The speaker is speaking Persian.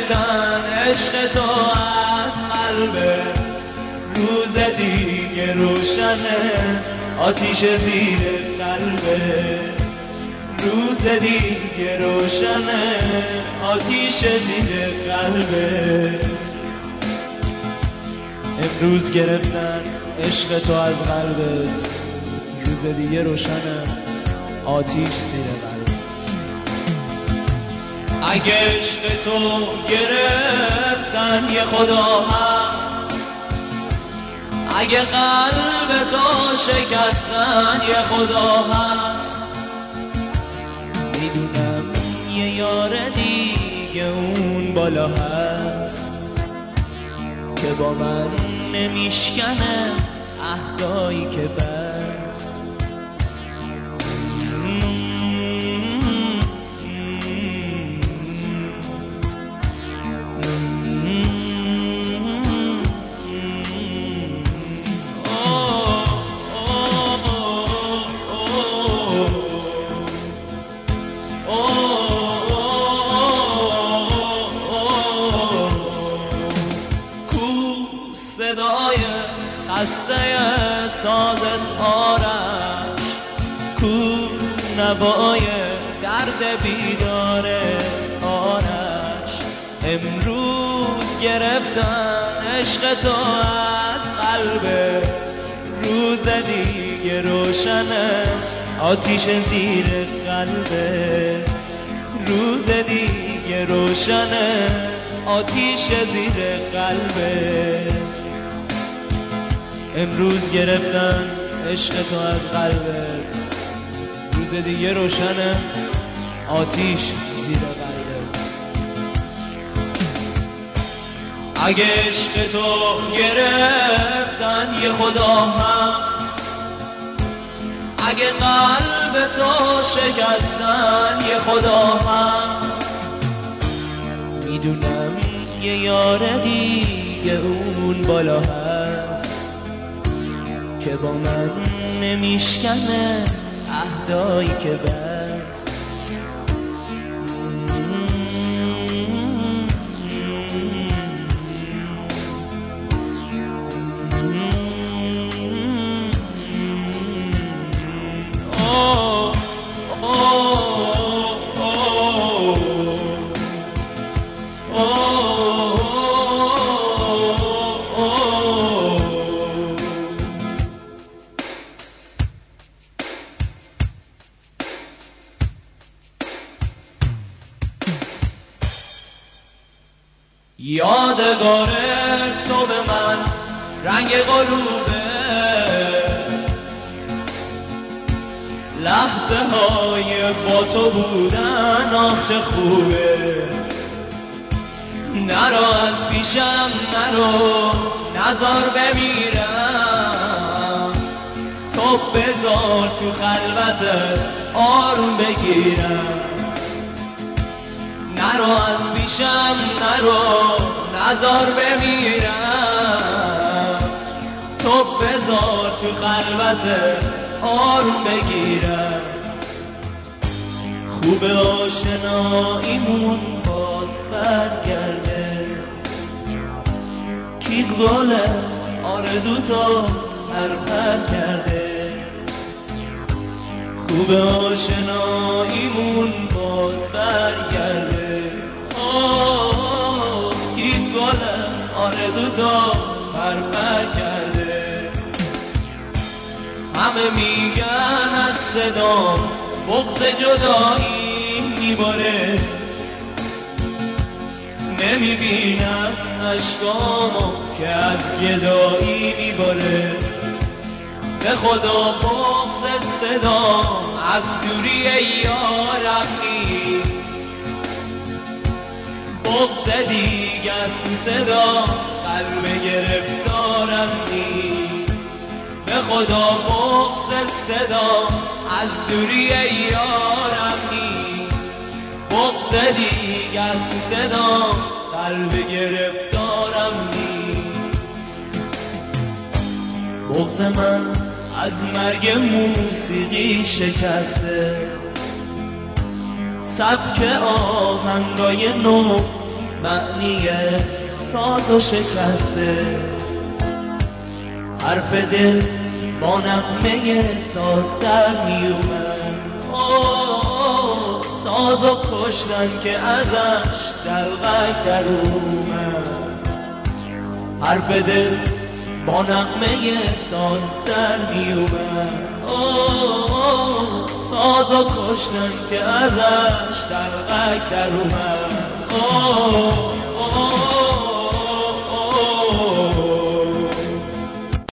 گرفتن عشق تو از قلبت، روز دیگه روشنه آتیش زیر قلبت، روز دیگه روشنه آتیش زیر قلبت. امروز گرفتن عشق تو از قلبت، روز دیگه روشنه آتیش زیر قلبت. اگه عشق تو گرفتن یه خدا هست، اگه قلب تو شکستن یه خدا هست، میدونم یه یار دیگه اون بالا هست که با من نمیشکنه عهدایی که بست. صدای خسته سازت آرش، کو نوای درد بیدارت آرش. امروز گرفتن عشق تو از قلبت، روز دیگه روشنه آتیش زیر قلبت، روز دیگه روشنه آتیش زیر قلبت. امروز گرفتن عشق تو از قلبت، روز دیگه روشنه آتیش زیر قلبت. اگه عشق تو گرفتن یه خدا هست، اگه قلب تو شکستن یه خدا هست، میدونم یه یار دیگه اون بالا هست که با من نمیشکنه عهدایی که بست. یادگار تو به من رنگ غروبه، لحظه های با تو بودن آخه خوبه. نرو از پیشم نرو، نذار بمیرم، تو بذار تو خلوتت آروم بگیرم. نرو از پیشم نرو، نذار بمیرم، تو بذار تو خلوتت آروم بگیرم. خوب آشناییمون باز برگرده، کی گل آرزو تو پرپر کرده. خوب آشناییمون باز برگرده، کی گل آرزو تو پرپر کرده. همه میگن از صدا بغض جدایی میباره، نمیبینم اشکامو که از گدایی میباره. به خدا بغض صدا از دوری یارم نیست، بغض دیگه از تو صدا قلب گرفتارم نیست. به خدا بغض صدا از دوری یارم نیست، بغض دیگه از تو صدا قلب گرفتارم نیست. بغض من از مرگ موسیقی شکسته، سبک آهنگای نو معنی ساز و شکسته، حرف دل با نغمه ساز در میومد. ساز و کشتن که ازش دلغک در اومد، حرف دل با نغمه ساز در میومد. ساز و کشتن که ازش دلغک در اومد.